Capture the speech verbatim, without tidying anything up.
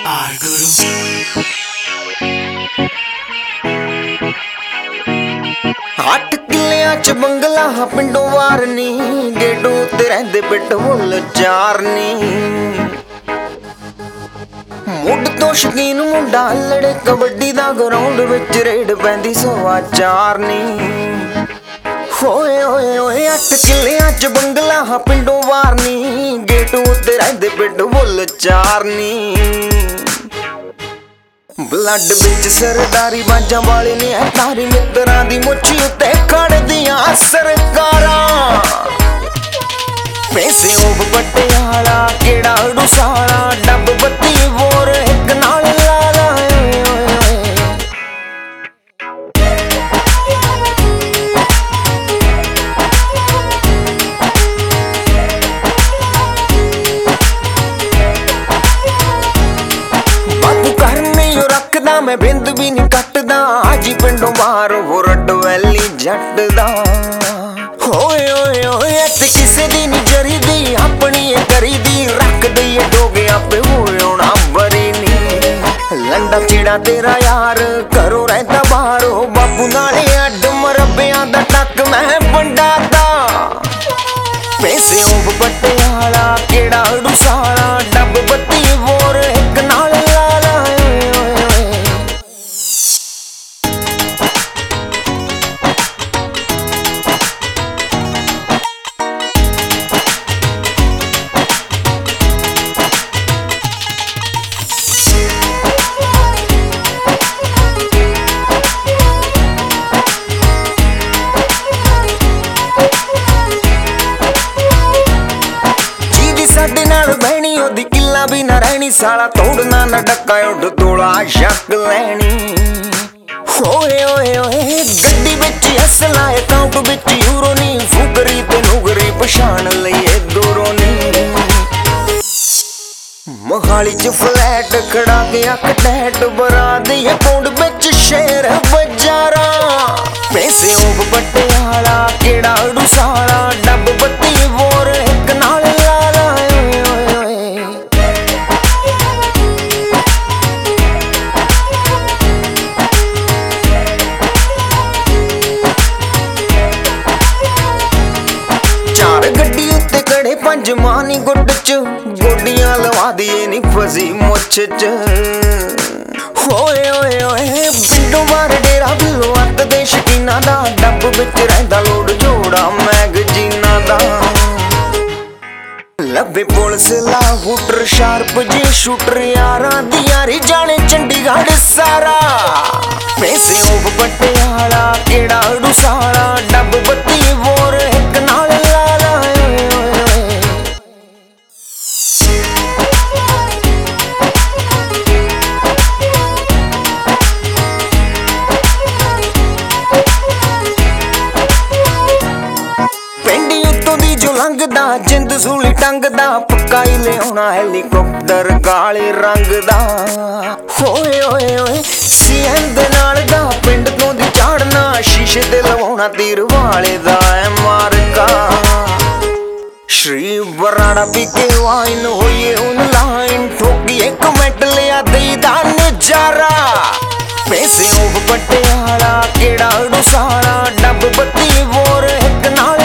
ਅੱਠ ਕਿੱਲਿਆਂ ਚ ਬੰਗਲਾ ਪਿੰਡੋਂ ਵਾਰ ਨੀ, ਗੇਟੋਂ ਉੱਤੇ ਰਹਿੰਦੇ ਪਿੱਟ ਮੁੱਲ ਚਾਰ ਨੀ। ਮੁੱਢ ਤੋਂ ਸ਼ਕੀਨ ਮੁੰਡਾ ਲੜੇ ਕਬੱਡੀ ਦਾ ਗਰਾਊਂਡ ਵਿੱਚ ਰੇਡ ਪੈਂਦੀ ਸਵਾ ਚਾਰ ਨੀ। ਹੋਏ ਹੋਏ ਹੋਏ ਅੱਠ ਕਿੱਲਿਆਂ ਚ ਬੰਗਲਾ ਪਿੰਡੋਂ ਵਾਰ ਨੀ, ਗੇਟੋਂ ਉੱਤੇ ਰਹਿੰਦੇ ਪਿੱਟ ਮੁੱਲ ਚਾਰ ਨੀ। ਬਲੱਡ ਵਿੱਚ ਸਰਦਾਰੀ ਬਾਜਾਂ ਵਾਲੇ ਨੇ ਤਾਰੀ ਮਿੱਤਰਾਂ ਦੀ ਮੁੱਛੀ ਉੱਤੇ ਖੜਦੀਆਂ ਸਰਕਾਰਾਂ। ਪੈਸੇ ਉਹ ਪਟਿਆਲਾ ਕਿਹੜਾ ਡੁਸਾਲਾ, ਡੱਬ ਬੱਤੀ ਵੋਰ ਇੱਕ ਨਾਲ ਲਾ ਲਾ। ਰੱਖਦਾ ਮੈਂ ਬਿੰਦ ਵੀ ਨੀ ਕੱਟਦਾ, ਆਜੀ ਪਿੰਡੋਂ ਬਾਹਰ ਵੋਰਡ ਵੈਲੀ ਜੱਟ ਦਾ। ਹੋਏ ਹੋਏ ਹੋਏ ਤੇ ਕਿਸੇ ਦੀ ਨੀ ਜਰੀਦੀ, ਆਪਣੀ ਏ ਕਰੀਦੀ, ਰੱਖ ਦਈਏ ਡੋਗੇ ਆਪੇ ਹੋਏ ਹੋਣਾ ਬਰੀ ਨੀ। ਲੰਡਾ ਚਿੜਾ ਤੇਰਾ ਯਾਰ ਘਰੋਂ ਰਹਿੰਦਾ ਬਾਹਰੋਂ, ਬਾਪੂ ਨਾਲੇ ਅੱਡ ਮਰੱਬਿਆਂ ਦਾ ਟੱਕ ਮੈਂ ਵੰਡਾ ਦਾ। ਪੈਸੇ ਉਹ ਪਟਿਆਲਾ ਕਿਹੜਾ ਡੁਸਾਲਾ, ਡੱਬ ਬੱਤੀ ਵੋਰ ਇੱਕ ਨਾਲ ਲਾ ਲਾ। ਸਾਡੇ ਨਾਲ ਬਹਿਣੀ ਉਹਦੀ ਕਿੱਲਾ ਵੀ ਨਾ ਰਹਿਣੀ, ਸਾਲਾ ਤੋੜਨਾ ਨਾ ਡੱਕਾ ਉੱਡ ਤੋਲਾ ਸ਼ੱਕ ਲੈਣੀ। ਹੋਏ ਹੋਏ ਹੋਏ ਗੱਡੀ ਵਿੱਚ ਅਸਲਾ ਅਕਾਊਂਟ ਵਿੱਚ ਯੂਰੋ ਨੀ, ਫੁਕਰੀ ਤੇ ਨੁਗਰੀ ਪਛਾਣ ਲਈਏ ਦੂਰੋਂ ਨੀ। ਮੋਹਾਲੀ ਚ ਫਲੈਟ ਖੜਾ ਕੇ ਅੱਖ ਟੈਟ ਬਰਾ ਦੀ ਅਕਾਊਂਟ ਵਿੱਚ ਸ਼ੇਰ ਬਜ਼ਾਰਾ। ਪੈਸੇ ਉਹ ਪਟਿਆਲਾ ਕਿਹੜਾ ਡੁਸਾਲਾ, ਡੱਬ ਬੱਤੀ ਵੋਰ ਇੱਕ ਨਾਲ ਲਾ ਲਾ। ਚਾਰ ਗੱਡੀ ਉੱਤੇ ਕੜੇ ਪੰਜ ਮਾਨੀ ਗੁੱਟ ਚ, ਗੋਡੀਆਂ ਲਵਾ ਦੀਏ ਨੀ ਫਸੀ ਮੁੱਛ ਚ। ਹੋਏ ਹੋਏ ਹੋਏ ਪਿੰਡੋਂ ਬਾਹਰ ਡੇਰਾ ਬਿੱਲੋ ਅੱਤ ਦੇ ਸ਼ਕੀਨਾਂ ਦਾ, ਡੱਬ ਵਿੱਚ ਰਹਿੰਦਾ ਲੋਡ ਜੋੜਾ ਮੈਗਜ਼ੀਨਾਂ ਦਾ। ਲੱਭੇ ਪੁਲਿਸ ਲਾ ਹੁਟਰ ਸ਼ਾਰਪ ਜੀ ਸ਼ੂਟਰ ਯਾਰਾਂ ਦੀ ਯਾਰੀ ਜਾਣੇ ਚੰਡੀਗੜ੍ਹ ਸਾਰਾ। ਪੈਸੇ ਉਹ ਪਟਿਆਲਾ ਕਿਹੜਾ ਡੁਸਾਲਾ, ਡੱਬ ਬੱਤੀ ਵੋਰ ਇੱਕ ਨਾਲ ਲਾ ਲਾ। ਪਿੰਡੀ ਉੱਤੋਂ ਦੀ ਜੋ ਲੰਘਦਾ ਜਿੰਦ ਸੂਲੀ ਟੰਗਦਾ, ਪੱਕਾ ਹੀ ਲਿਆਉਣਾ ਹੈਲੀਕਾਪਟਰ ਕਾਲੇ ਰੰਗ ਦਾ। ਹੋਏ ਹੋਏ ਹੋਏ ਸੀਐਮ ਦੇ ਨਾਲ ਦਾ ਪਿੰਡ ਤੋਂ ਦੀ ਝਾੜਨਾ, ਸ਼ੀਸ਼ੇ ਤੇ ਲਵਾਉਣਾ ਤੀਰ ਵਾਲੇ ਦਾ ਐ ਮਾਰਕਾ। ਸ਼੍ਰੀ ਬਰਾੜਾ ਪੀ ਕੇ ਵਾਈਨ ਹੋਈਏ ਆਨਲਾਈਨ, ਠੋਕੀਏ ਕਮੈਂਟ ਲਿਆ ਦੇਈਦਾ ਨਜ਼ਾਰਾ। ਪੈਸੇ ਉਹ ਪਟਿਆਲਾ ਕਿਹੜਾ ਡੁਸਾਲਾ, ਡੱਬ ਬੱਤੀ ਵੋਰ ਇੱਕ ਨਾਲ